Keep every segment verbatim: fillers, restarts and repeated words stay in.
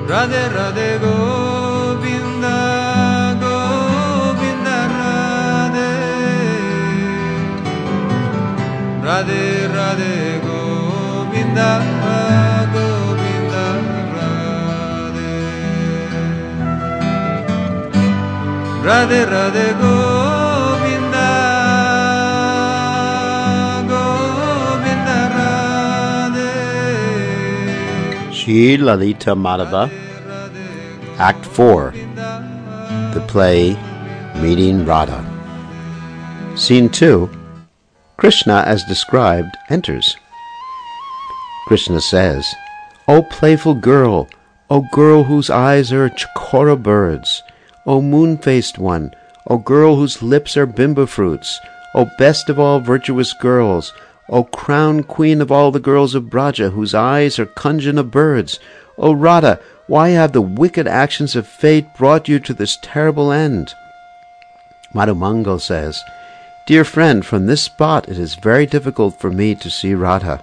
Radhe Radhe Govinda, Govinda Radhe, Radhe Radhe Govinda, Govinda Radhe, Radhe Radhe Govinda, Govinda Radhe. Shri Lalita Madhava, Act four, the play Meeting Radha. Scene two, Krishna, as described, enters. Krishna says, O playful girl, O girl whose eyes are chakora birds, O moon-faced one, O girl whose lips are bimba fruits, O best of all virtuous girls, O crowned queen of all the girls of Braja, whose eyes are kunjana birds, O Radha, why have the wicked actions of fate brought you to this terrible end? Madhumangal says, Dear friend, from this spot it is very difficult for me to see Radha.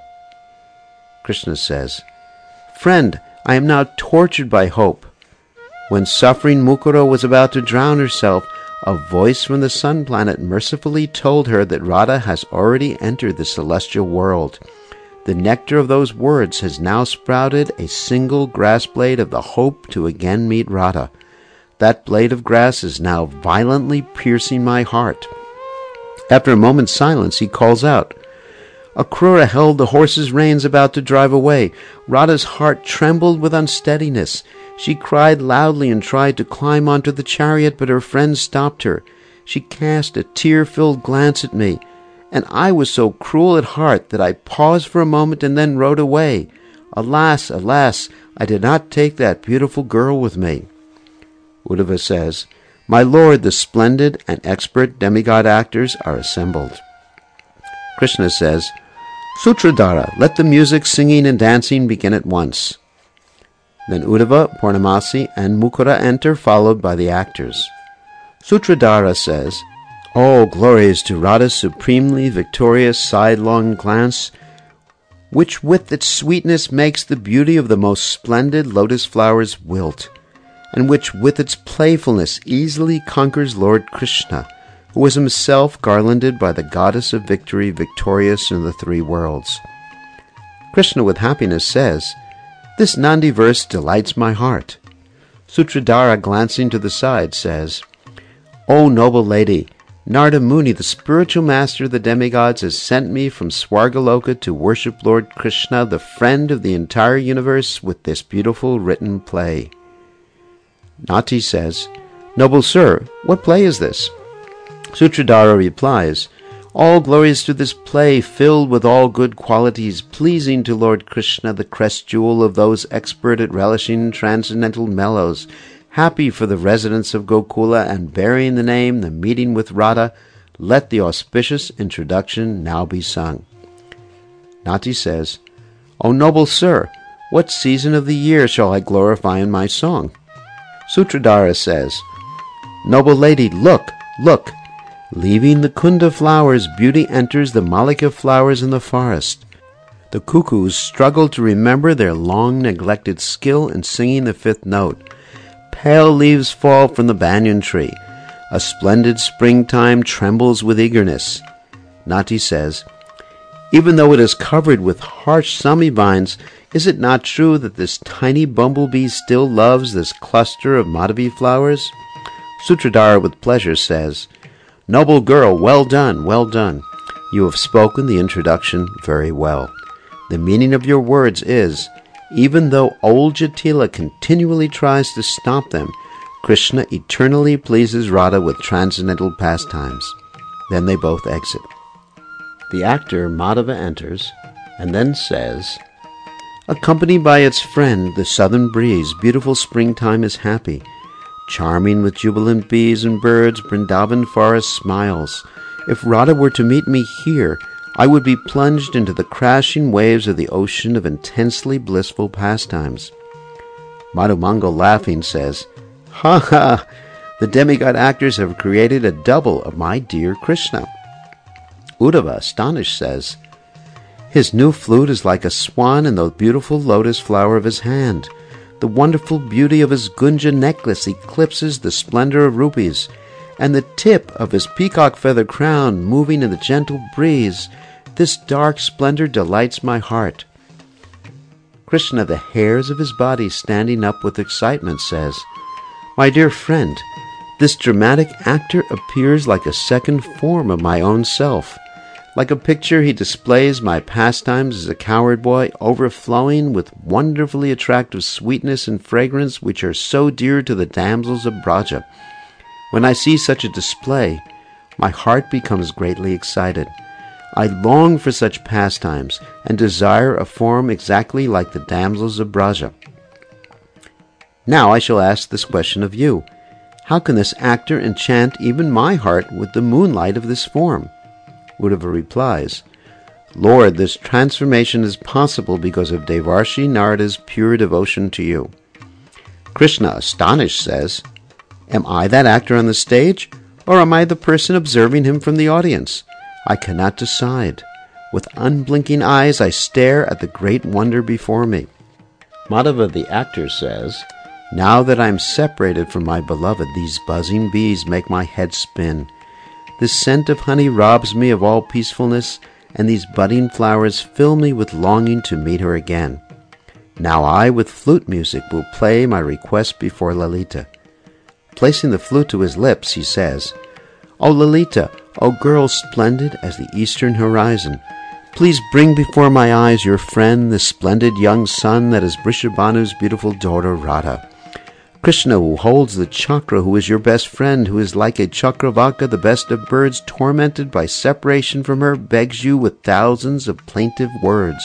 Krishna says, Friend, I am now tortured by hope. When suffering Mukura was about to drown herself, a voice from the sun planet mercifully told her that Radha has already entered the celestial world. The nectar of those words has now sprouted a single grass blade of the hope to again meet Radha. That blade of grass is now violently piercing my heart. After a moment's silence, he calls out. Akrura held the horse's reins about to drive away. Radha's heart trembled with unsteadiness. She cried loudly and tried to climb onto the chariot, but her friends stopped her. She cast a tear-filled glance at me, and I was so cruel at heart that I paused for a moment and then rode away. Alas, alas, I did not take that beautiful girl with me. Uddhava says, My lord, the splendid and expert demigod actors are assembled. Krishna says, Sutradhara, let the music, singing, and dancing begin at once. Then Uddhava, Purnamasi, and Mukura enter, followed by the actors. Sutradhara says, All glories to Radha's supremely victorious sidelong glance, which with its sweetness makes the beauty of the most splendid lotus flowers wilt, and which with its playfulness easily conquers Lord Krishna, who was himself garlanded by the goddess of victory, victorious in the three worlds. Krishna with happiness says, This Nandi verse delights my heart. Sutradhara, glancing to the side, says, O noble lady, Narada Muni, the spiritual master of the demigods, has sent me from Swargaloka to worship Lord Krishna, the friend of the entire universe, with this beautiful written play. Nati says, Noble sir, what play is this? Sutradhara replies, All glories to this play, filled with all good qualities, pleasing to Lord Krishna, the crest jewel of those expert at relishing transcendental mellows, happy for the residents of Gokula, and bearing the name, the meeting with Radha. Let the auspicious introduction now be sung. Nati says, O noble sir, what season of the year shall I glorify in my song? Sutradhara says, Noble lady, look, look. Leaving the kunda flowers, beauty enters the malika flowers in the forest. The cuckoos struggle to remember their long-neglected skill in singing the fifth note. Pale leaves fall from the banyan tree. A splendid springtime trembles with eagerness. Nati says, Even though it is covered with harsh sami vines, is it not true that this tiny bumblebee still loves this cluster of Madhavi flowers? Sutradhara with pleasure says, Noble girl, well done, well done. You have spoken the introduction very well. The meaning of your words is, even though old Jatila continually tries to stop them, Krishna eternally pleases Radha with transcendental pastimes. Then they both exit. The actor Madhava enters, and then says, Accompanied by its friend, the southern breeze, beautiful springtime is happy. Charming with jubilant bees and birds, Vrindavan forest smiles. If Radha were to meet me here, I would be plunged into the crashing waves of the ocean of intensely blissful pastimes. Madhumangal, laughing, says, Ha ha! The demigod actors have created a double of my dear Krishna. Uddhava, astonished, says, His new flute is like a swan in the beautiful lotus flower of his hand. The wonderful beauty of his Gunja necklace eclipses the splendor of rupees, and the tip of his peacock feather crown moving in the gentle breeze. This dark splendor delights my heart. Krishna, the hairs of his body standing up with excitement, says, My dear friend, this dramatic actor appears like a second form of my own self. Like a picture, he displays my pastimes as a cowherd boy, overflowing with wonderfully attractive sweetness and fragrance which are so dear to the damsels of Braja. When I see such a display, my heart becomes greatly excited. I long for such pastimes and desire a form exactly like the damsels of Braja. Now I shall ask this question of you. How can this actor enchant even my heart with the moonlight of this form? Uddhava replies, Lord, this transformation is possible because of Devarshi Narada's pure devotion to you. Krishna, astonished, says, Am I that actor on the stage, or am I the person observing him from the audience? I cannot decide. With unblinking eyes I stare at the great wonder before me. Madhava, the actor, says, Now that I am separated from my beloved, these buzzing bees make my head spin. This scent of honey robs me of all peacefulness, and these budding flowers fill me with longing to meet her again. Now I, with flute music, will play my request before Lalita. Placing the flute to his lips, he says, O Lalita, O girl splendid as the eastern horizon, please bring before my eyes your friend, the splendid young son that is Vrishabhanu's beautiful daughter Radha. Krishna, who holds the chakra, who is your best friend, who is like a chakravaka, the best of birds, tormented by separation from her, begs you with thousands of plaintive words.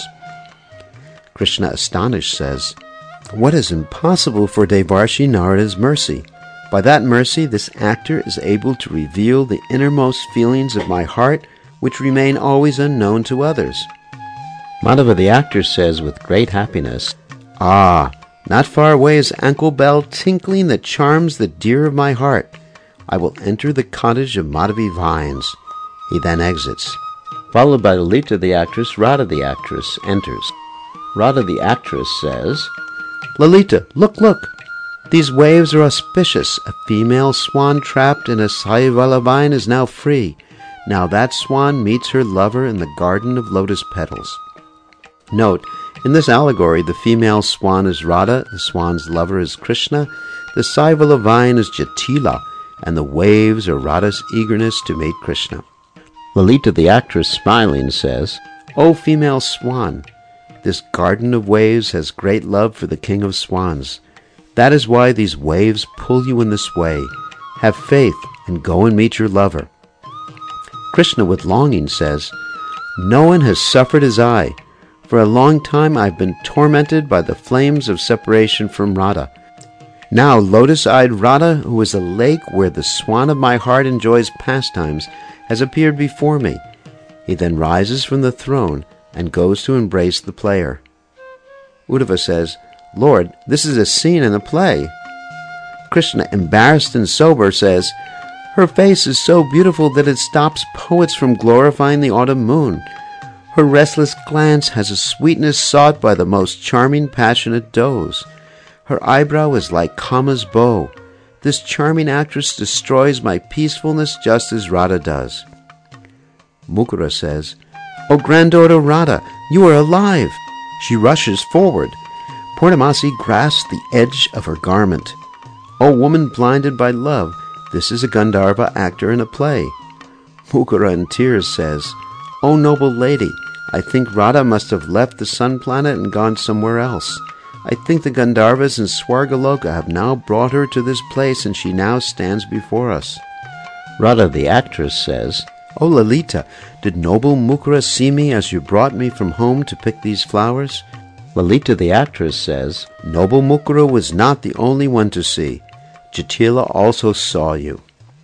Krishna, astonished, says, What is impossible for Devarshi Narada's mercy? By that mercy, this actor is able to reveal the innermost feelings of my heart, which remain always unknown to others. Madhava, the actor, says with great happiness, Ah, not far away is ankle bell tinkling that charms the dear of my heart. I will enter the cottage of Madhavi Vines. He then exits. Followed by Lalita, the actress, Radha, the actress, enters. Radha, the actress, says, Lalita, look, look! These waves are auspicious. A female swan trapped in a Saivala vine is now free. Now that swan meets her lover in the garden of lotus petals. Note, in this allegory, the female swan is Radha, the swan's lover is Krishna, the Saivala vine is Jatila, and the waves are Radha's eagerness to meet Krishna. Lalita, the actress, smiling, says, O female swan, this garden of waves has great love for the king of swans. That is why these waves pull you in this way. Have faith and go and meet your lover. Krishna, with longing, says, No one has suffered as I. For a long time I've been tormented by the flames of separation from Radha. Now lotus-eyed Radha, who is a lake where the swan of my heart enjoys pastimes, has appeared before me. He then rises from the throne and goes to embrace the player. Uddhava says, Lord, this is a scene in a play. Krishna, embarrassed and sober, says, Her face is so beautiful that it stops poets from glorifying the autumn moon. Her restless glance has a sweetness sought by the most charming passionate does. Her eyebrow is like Kama's bow. This charming actress destroys my peacefulness just as Radha does. Mukura says, O granddaughter Radha, you are alive! She rushes forward. Purnamasi grasps the edge of her garment. O woman blinded by love, this is a Gandharva actor in a play. Mukura in tears says, O noble lady, I think Radha must have left the sun planet and gone somewhere else. I think the Gandharvas in Swargaloka have now brought her to this place, and she now stands before us. Radha, the actress, says, O Lalita, did noble Mukura see me as you brought me from home to pick these flowers? Lalita, the actress, says, Noble Mukura was not the only one to see. Jatila also saw you.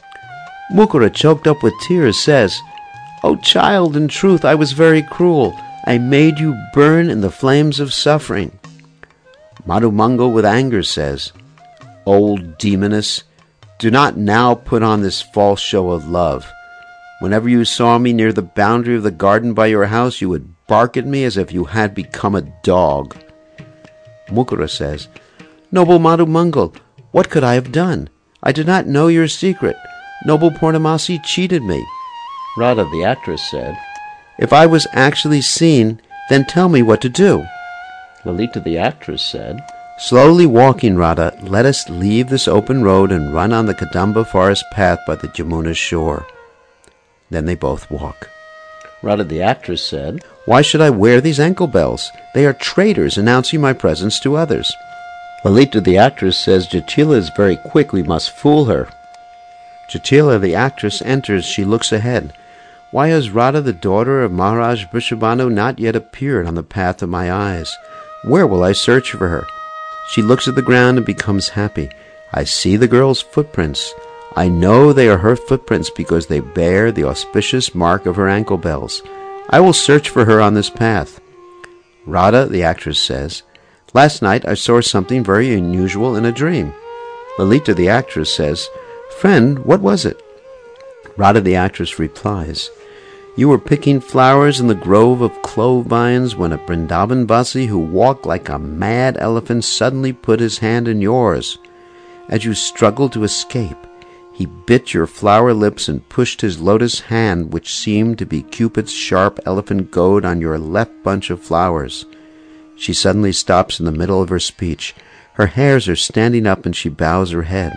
Mukura, choked up with tears, says, O child, in truth I was very cruel. I made you burn in the flames of suffering. Madhumangal with anger says, Old demoness, do not now put on this false show of love. Whenever you saw me near the boundary of the garden by your house, you would bark at me as if you had become a dog. Mukura says, Noble Madhu Mangal, what could I have done? I did not know your secret. Noble Purnamasi cheated me. Radha, the actress, said, If I was actually seen, then tell me what to do. Lalita, the actress, said, Slowly walking, Radha, let us leave this open road and run on the Kadamba forest path by the Jamuna's shore. Then they both walk. Radha, the actress, said, Why should I wear these ankle bells? They are traitors announcing my presence to others. Lalita, the actress, says, Jatila is very quick, we must fool her. Jatila, the actress, enters. She looks ahead. Why has Radha, the daughter of Maharaj Vrishabhanu, not yet appeared on the path of my eyes? Where will I search for her? She looks at the ground and becomes happy. I see the girl's footprints. I know they are her footprints because they bear the auspicious mark of her ankle bells. I will search for her on this path. Radha, the actress, says, Last night I saw something very unusual in a dream. Lalita, the actress, says, Friend, what was it? Radha, the actress, replies, You were picking flowers in the grove of clove vines when a Vrindavan Vasi who walked like a mad elephant suddenly put his hand in yours. As you struggled to escape, he bit your flower lips and pushed his lotus hand, which seemed to be Cupid's sharp elephant goad, on your left bunch of flowers. She suddenly stops in the middle of her speech. Her hairs are standing up and she bows her head.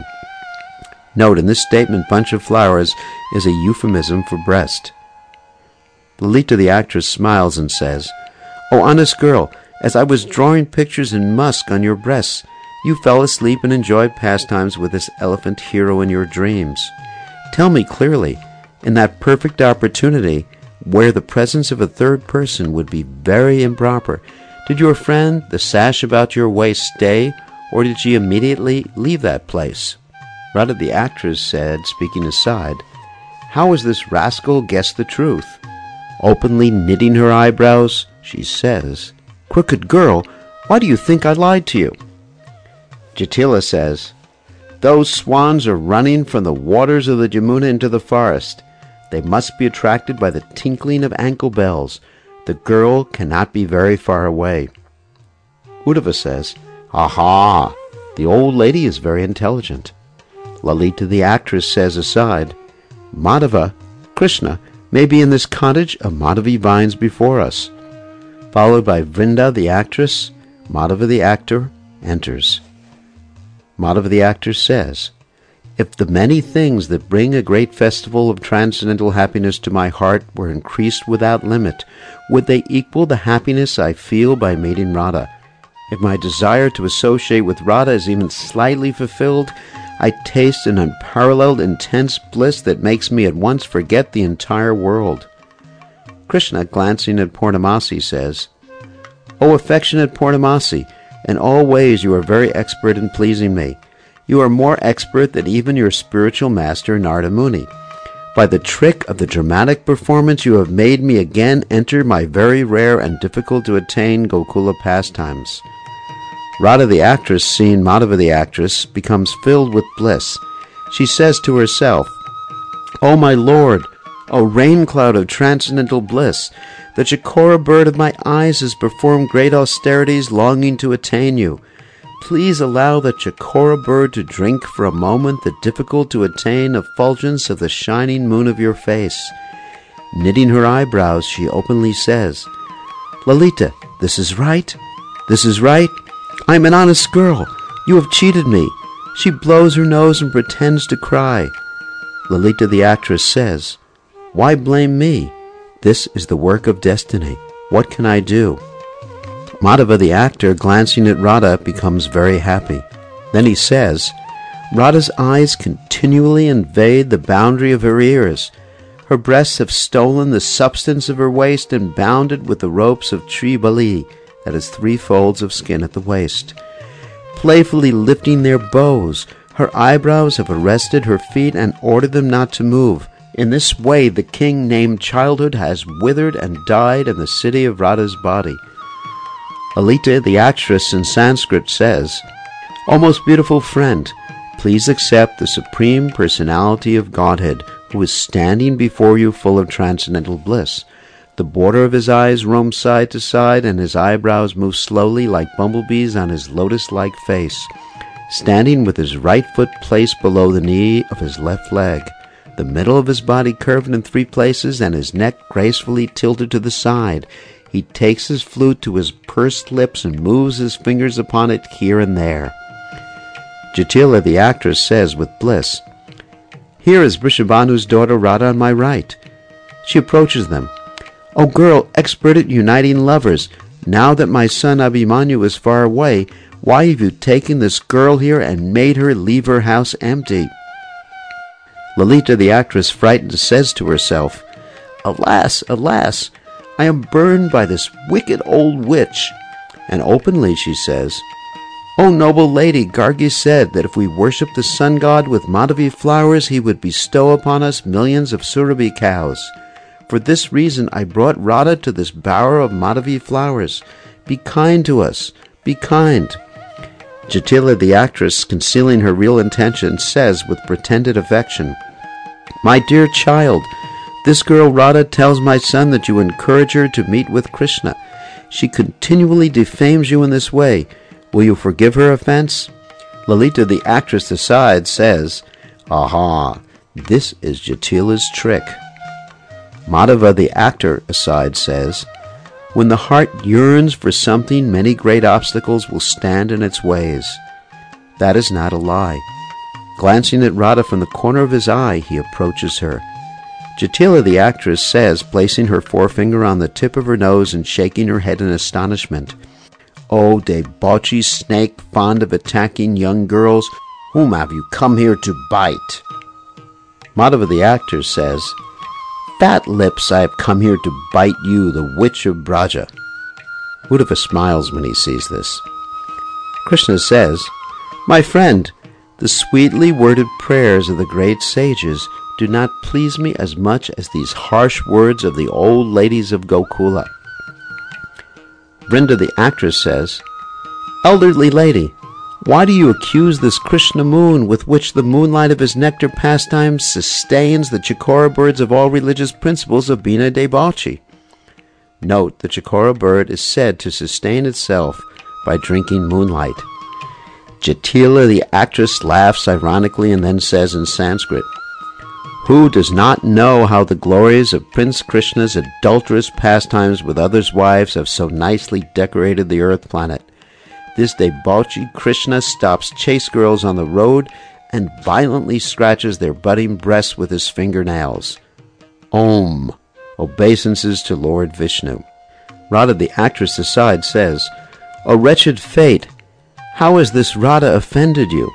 Note, in this statement, bunch of flowers is a euphemism for breast. Lalita, the actress, smiles and says, Oh, honest girl, as I was drawing pictures in musk on your breasts, you fell asleep and enjoyed pastimes with this elephant hero in your dreams. Tell me clearly, in that perfect opportunity, where the presence of a third person would be very improper, did your friend, the sash about your waist, stay, or did she immediately leave that place? Radha, the actress, said, speaking aside, How has this rascal guessed the truth? Openly knitting her eyebrows, she says, Crooked girl, why do you think I lied to you? Jatila says, Those swans are running from the waters of the Jamuna into the forest. They must be attracted by the tinkling of ankle bells. The girl cannot be very far away. Uddhava says, Aha! The old lady is very intelligent. Lalita, the actress, says aside, Madhava, Krishna, may be in this cottage of Madhavi vines before us. Followed by Vrinda, the actress, Madhava, the actor, enters. Madhava, the actor, says, If the many things that bring a great festival of transcendental happiness to my heart were increased without limit, would they equal the happiness I feel by meeting Radha? If my desire to associate with Radha is even slightly fulfilled, I taste an unparalleled intense bliss that makes me at once forget the entire world. Krishna, glancing at Purnamasi, says, O affectionate Purnamasi, in all ways you are very expert in pleasing me. You are more expert than even your spiritual master Narada Muni. By the trick of the dramatic performance you have made me again enter my very rare and difficult to attain Gokula pastimes. Radha, the actress, seeing Madhava, the actress, becomes filled with bliss. She says to herself, O my Lord, O rain cloud of transcendental bliss, the Chakora bird of my eyes has performed great austerities longing to attain you. Please allow the Chakora bird to drink for a moment the difficult to attain effulgence of the shining moon of your face. Knitting her eyebrows, she openly says, Lalita, this is right. This is right. I am an honest girl. You have cheated me. She blows her nose and pretends to cry. Lalita, the actress, says, Why blame me? This is the work of destiny. What can I do? Madhava, the actor, glancing at Radha, becomes very happy. Then he says, Radha's eyes continually invade the boundary of her ears. Her breasts have stolen the substance of her waist and bound it with the ropes of Tribali, that is three folds of skin at the waist. Playfully lifting their bows, her eyebrows have arrested her feet and ordered them not to move. In this way the king named Childhood has withered and died in the city of Radha's body. Lalita, the actress, in Sanskrit, says, O most beautiful friend, please accept the Supreme Personality of Godhead, who is standing before you full of transcendental bliss. The border of his eyes roams side to side, and his eyebrows move slowly like bumblebees on his lotus-like face. Standing with his right foot placed below the knee of his left leg, the middle of his body curved in three places, and his neck gracefully tilted to the side, he takes his flute to his pursed lips and moves his fingers upon it here and there. Jatila, the actress, says with bliss, "Here is Vrishabhanu's daughter Radha on my right." She approaches them. "O girl, expert at uniting lovers, now that my son Abhimanyu is far away, why have you taken this girl here and made her leave her house empty?" Lalita, the actress, frightened, says to herself, "Alas, alas, I am burned by this wicked old witch." And openly she says, "O noble lady, Gargi said that if we worship the sun god with Madhavi flowers, he would bestow upon us millions of Surabhi cows. For this reason I brought Radha to this bower of Madhavi flowers. Be kind to us, be kind." Jatila, the actress, concealing her real intention, says with pretended affection, "My dear child, this girl Radha tells my son that you encourage her to meet with Krishna. She continually defames you in this way. Will you forgive her offense?" Lalita, the actress, aside, says, "Aha, this is Jatila's trick." Madhava, the actor, aside, says, "When the heart yearns for something, many great obstacles will stand in its ways." That is not a lie. Glancing at Radha from the corner of his eye, he approaches her. Jatila, the actress, says, placing her forefinger on the tip of her nose and shaking her head in astonishment, "O debauchee snake, fond of attacking young girls, whom have you come here to bite?" Madhava, the actor, says, "Fat lips, I have come here to bite you, the witch of Braja." Uddhava smiles when he sees this. Krishna says, "My friend, the sweetly worded prayers of the great sages do not please me as much as these harsh words of the old ladies of Gokula." Vrinda, the actress, says, "Elderly lady, why do you accuse this Krishna moon with which the moonlight of his nectar pastimes sustains the Chakora birds of all religious principles of Bina Debauchee?" Note, the Chakora bird is said to sustain itself by drinking moonlight. Jatila, the actress, laughs ironically and then says in Sanskrit, "Who does not know how the glories of Prince Krishna's adulterous pastimes with others' wives have so nicely decorated the earth planet? This debauchee Krishna stops chase girls on the road and violently scratches their budding breasts with his fingernails. Om, obeisances to Lord Vishnu." Radha, the actress, aside, says, "O wretched fate, how has this Radha offended you?"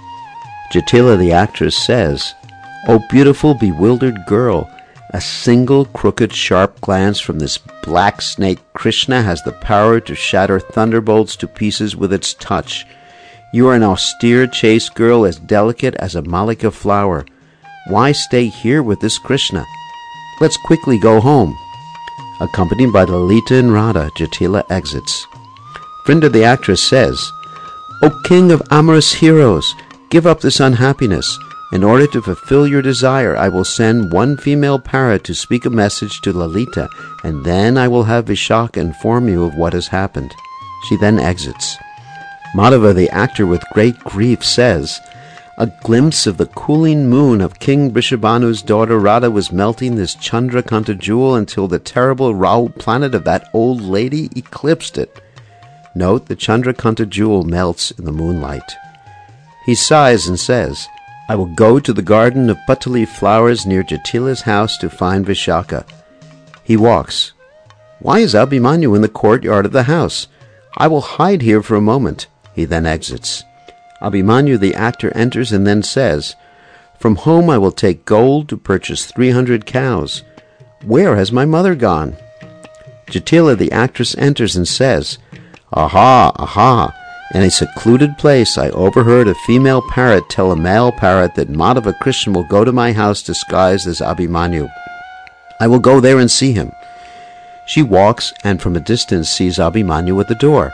Jatila, the actress, says, "O beautiful, bewildered girl, a single crooked, sharp glance from this black snake Krishna has the power to shatter thunderbolts to pieces with its touch. You are an austere, chaste girl, as delicate as a malika flower. Why stay here with this Krishna? Let's quickly go home." Accompanied by Lalita and Radha, Jatila exits. Vrinda, the actress, says, "O king of amorous heroes, give up this unhappiness. In order to fulfill your desire, I will send one female parrot to speak a message to Lalita, and then I will have Vishaka inform you of what has happened." She then exits. Madhava, the actor, with great grief, says, "A glimpse of the cooling moon of King Vrishabhanu's daughter Radha was melting this Chandrakanta jewel until the terrible Rahu planet of that old lady eclipsed it." Note, the Chandrakanta jewel melts in the moonlight. He sighs and says, "I will go to the garden of Patali flowers near Jatila's house to find Vishaka." He walks. "Why is Abhimanyu in the courtyard of the house? I will hide here for a moment." He then exits. Abhimanyu, the actor, enters and then says, "From home I will take gold to purchase three hundred cows. Where has my mother gone?" Jatila, the actress, enters and says, "Aha, aha! In a secluded place I overheard a female parrot tell a male parrot that Madhava Krishna will go to my house disguised as Abhimanyu. I will go there and see him." She walks and from a distance sees Abhimanyu at the door.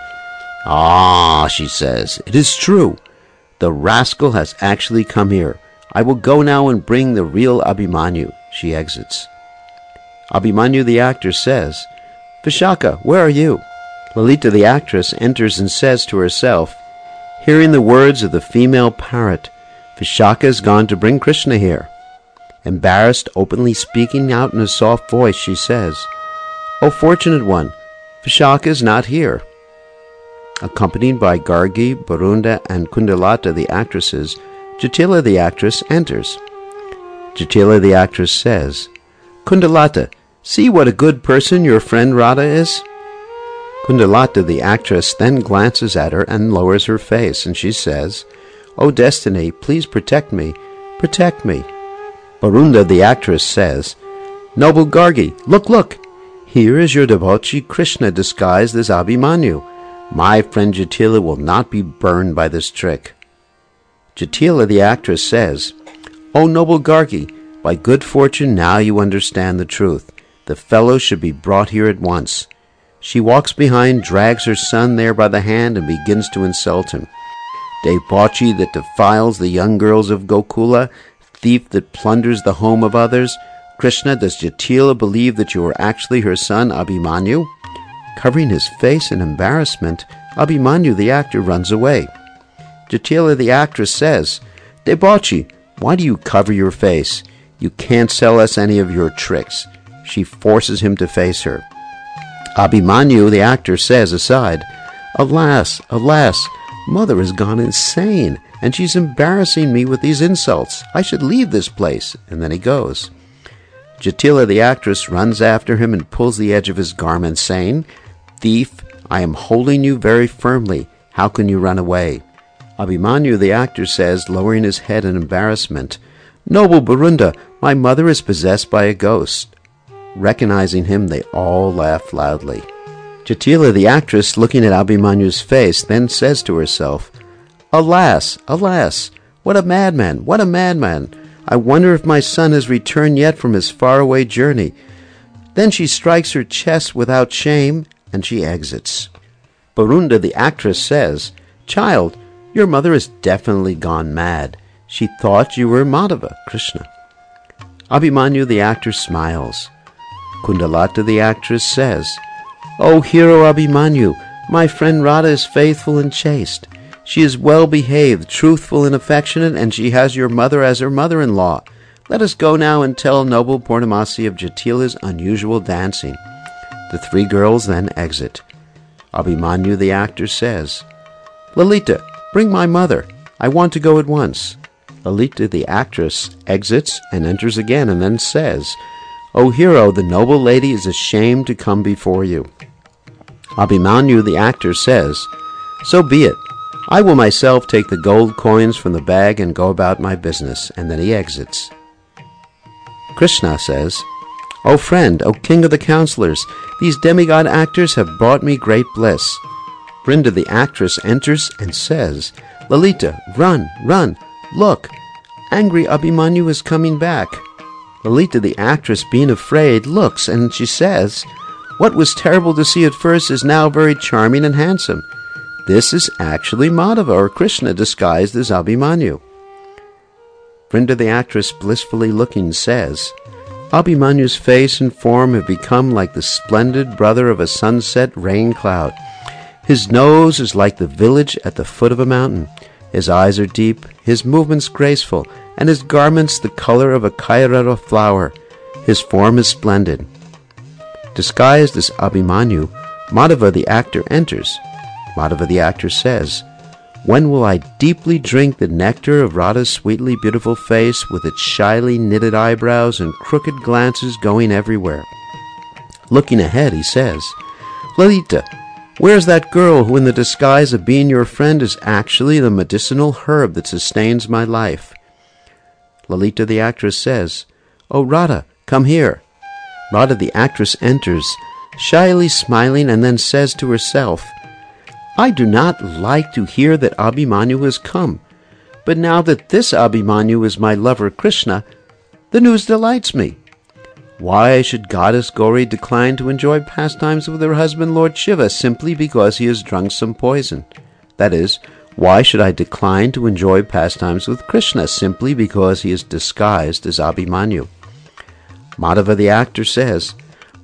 "Ah," she says, "it is true. The rascal has actually come here. I will go now and bring the real Abhimanyu." She exits. Abhimanyu the actor says, Vishaka, where are you? Lalita the actress enters and says to herself, hearing the words of the female parrot, Vishaka has gone to bring Krishna here. Embarrassed, openly speaking out in a soft voice, she says, O fortunate one, Vishaka is not here. Accompanied by Gargi, Barunda, and Kundalata the actresses, Jatila the actress enters. Jatila the actress says, Kundalata, see what a good person your friend Radha is? Kundalata the actress then glances at her and lowers her face, and she says, O destiny, please protect me, protect me. Barunda the actress says, Noble Gargi, look, look! Here is your devotee Krishna disguised as Abhimanyu. My friend Jatila will not be burned by this trick. Jatila the actress says, O noble Gargi, by good fortune now you understand the truth. The fellow should be brought here at once. She walks behind, drags her son there by the hand, and begins to insult him. Debauchee that defiles the young girls of Gokula, thief that plunders the home of others. Krishna, does Jatila believe that you are actually her son, Abhimanyu? Covering his face in embarrassment, Abhimanyu the actor runs away. Jatila the actress says, Debauchee, why do you cover your face? You can't sell us any of your tricks. She forces him to face her. Abhimanyu the actor says aside, Alas, alas, mother has gone insane, and she's embarrassing me with these insults. I should leave this place. And then he goes. Jatila the actress runs after him and pulls the edge of his garment, saying, Thief, I am holding you very firmly. How can you run away? Abhimanyu the actor says, lowering his head in embarrassment, Noble Barunda, my mother is possessed by a ghost. Recognizing him, they all laugh loudly. Jatila the actress, looking at Abhimanyu's face, then says to herself, Alas, alas, what a madman, what a madman! I wonder if my son has returned yet from his faraway journey. Then she strikes her chest without shame, and she exits. Barunda the actress says, Child, your mother has definitely gone mad. She thought you were Madhava, Krishna. Abhimanyu the actor smiles. Kundalata the actress says, O hero Abhimanyu, my friend Radha is faithful and chaste. She is well behaved, truthful and affectionate, and she has your mother as her mother-in-law. Let us go now and tell noble Purnamasi of Jatila's unusual dancing. The three girls then exit. Abhimanyu the actor says, Lalita, bring my mother. I want to go at once. Lalita the actress exits and enters again, and then says, O hero, the noble lady is ashamed to come before you. Abhimanyu the actor says, So be it. I will myself take the gold coins from the bag and go about my business. And then he exits. Krishna says, O friend, O king of the counselors, these demigod actors have brought me great bliss. Brinda the actress enters and says, Lalita, run, run, look, angry Abhimanyu is coming back. Lalita the actress, being afraid, looks, and she says, What was terrible to see at first is now very charming and handsome. This is actually Madhava, or Krishna, disguised as Abhimanyu. Brinda the actress, blissfully looking, says, Abhimanyu's face and form have become like the splendid brother of a sunset rain cloud. His nose is like the village at the foot of a mountain. His eyes are deep, his movements graceful, and his garments the color of a kairara flower. His form is splendid. Disguised as Abhimanyu, Madhava the actor enters. Madhava the actor says, When will I deeply drink the nectar of Radha's sweetly beautiful face with its shyly knitted eyebrows and crooked glances going everywhere? Looking ahead, he says, Lalita, where's that girl who in the disguise of being your friend is actually the medicinal herb that sustains my life? Lalita the actress says, Oh Radha, come here. Radha the actress enters, shyly smiling, and then says to herself, I do not like to hear that Abhimanyu has come, but now that this Abhimanyu is my lover Krishna, the news delights me. Why should Goddess Gauri decline to enjoy pastimes with her husband Lord Shiva simply because he has drunk some poison? That is, why should I decline to enjoy pastimes with Krishna simply because he is disguised as Abhimanyu? Madhava the actor says,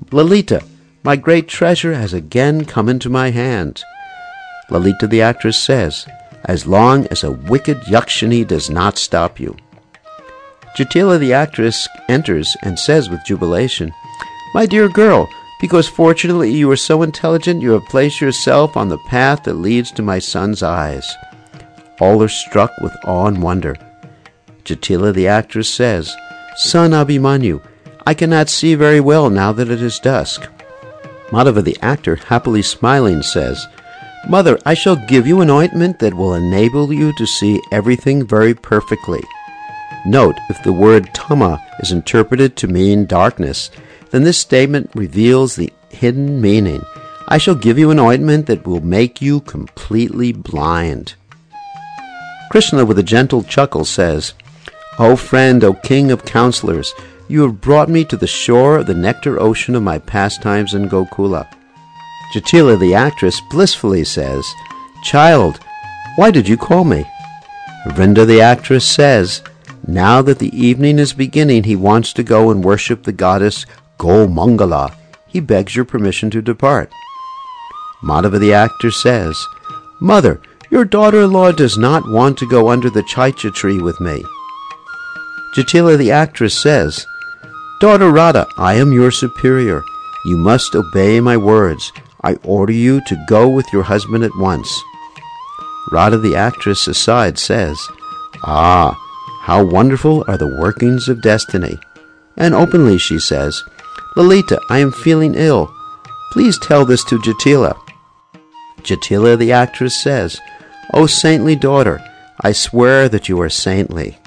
Lalita, my great treasure has again come into my hand. Lalita the actress says, as long as a wicked Yakshini does not stop you. Jatila the actress enters and says with jubilation, my dear girl, because fortunately you are so intelligent, you have placed yourself on the path that leads to my son's eyes. All are struck with awe and wonder. Jatila the actress says, Son Abhimanyu, I cannot see very well now that it is dusk. Madhava the actor, happily smiling, says, Mother, I shall give you an ointment that will enable you to see everything very perfectly. Note, if the word tama is interpreted to mean darkness, then this statement reveals the hidden meaning. I shall give you an ointment that will make you completely blind. Krishna, with a gentle chuckle, says, O friend, O king of counselors, you have brought me to the shore of the nectar ocean of my pastimes in Gokula. Jatila, the actress, blissfully says, Child, why did you call me? Vrinda, the actress, says, Now that the evening is beginning, he wants to go and worship the goddess Gomangala. He begs your permission to depart. Madhava, the actor, says, Mother, your daughter-in-law does not want to go under the chaitya tree with me. Jatila, the actress, says, Daughter Radha, I am your superior. You must obey my words. I order you to go with your husband at once. Radha, the actress, aside, says, Ah, how wonderful are the workings of destiny. And openly she says, Lalita, I am feeling ill. Please tell this to Jatila. Jatila, the actress, says, O saintly daughter, I swear that you are saintly.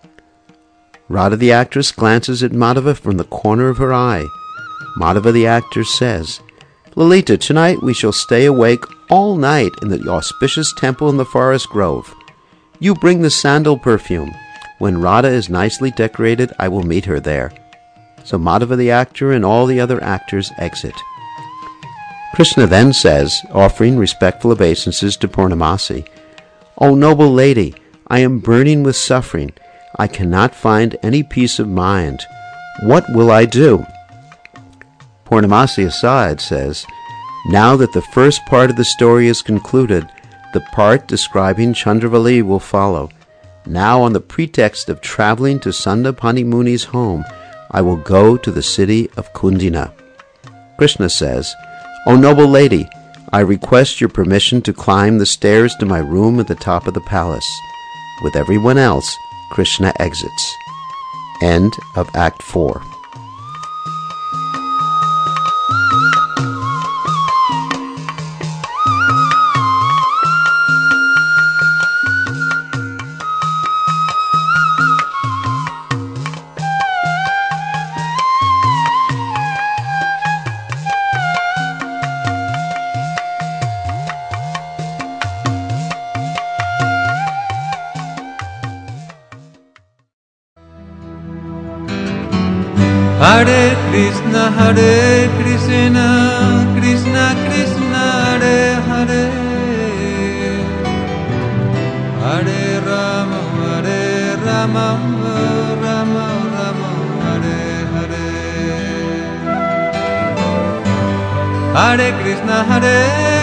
Radha, the actress, glances at Madhava from the corner of her eye. Madhava, the actor, says, Lalita, tonight we shall stay awake all night in the auspicious temple in the forest grove. You bring the sandal perfume. When Radha is nicely decorated, I will meet her there. So Madhava, the actor, and all the other actors exit. Krishna then says, offering respectful obeisances to Purnamasi, O noble lady, I am burning with suffering. I cannot find any peace of mind. What will I do? Purnamasi aside says, Now that the first part of the story is concluded, the part describing Chandravali will follow. Now, on the pretext of traveling to Sandapani Muni's home, I will go to the city of Kundina. Krishna says, O noble lady, I request your permission to climb the stairs to my room at the top of the palace. With everyone else, Krishna exits. End of Act four. Hare Krishna, Hare Krishna, Krishna Krishna, Hare Hare, Hare Rama, Hare Rama, Rama Rama, Hare Hare, Hare Krishna, Hare